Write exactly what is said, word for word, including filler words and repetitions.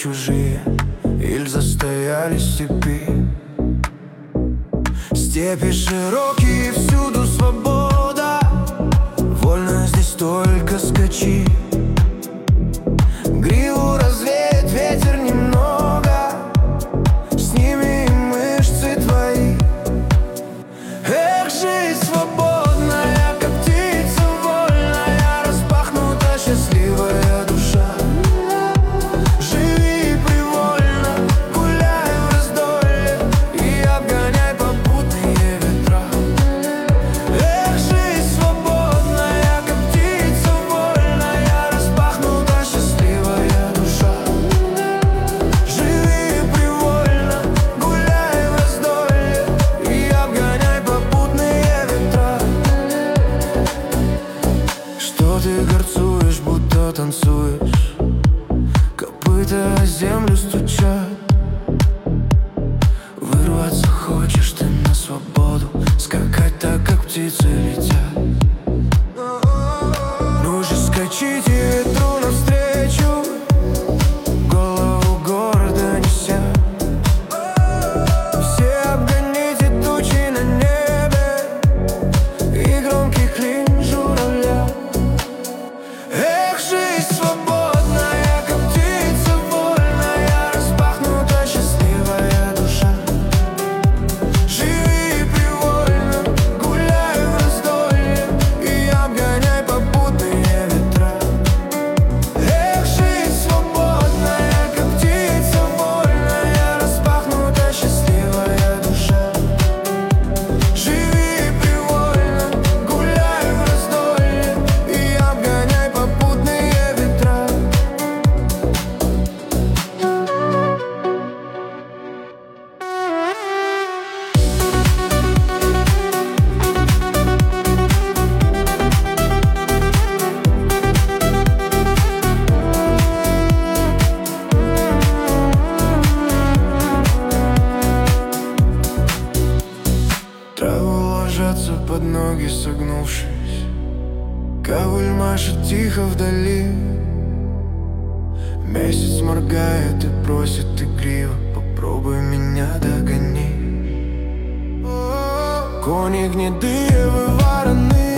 чужие или застояли степи. Степи широкие, всюду свобода, вольно здесь только скачи. Гриву развеет ветер немного, сними мышцы твои. Эх, жизнь свободная, как птица вольная, распахнута счастливая душа. Живи привольно, гуляй в раздолье и обгоняй попутные ветра. Эх, жизнь свободная, как птица вольная, распахнута счастливая душа. Живи привольно, гуляй в раздолье и обгоняй попутные ветра. Что ты горцуешь, будто танцуешь, копыта о землю стучат. Вырваться хочешь ты на свободу, скакать так, как птицы летят. Ну же скачите ветру навстречу, голову гордо неся. Все обгоните тучи на небе и громкий клин журавля. Эх, жизнь свободная, как птица вольная, распахнута счастливая душа. Живи привольно, гуляй в раздолье и обгоняй попутные ветра. Эх, жизнь свободная, как птица вольная, распахнута счастливая душа. Живи привольно, гуляй в раздолье и обгоняй попутные ветра. Траву ложатся под ноги, согнувшись, ковыль машет тихо вдали. Месяц моргает и просит игриво: попробуй меня догони. Кони гнедые, вы вороны,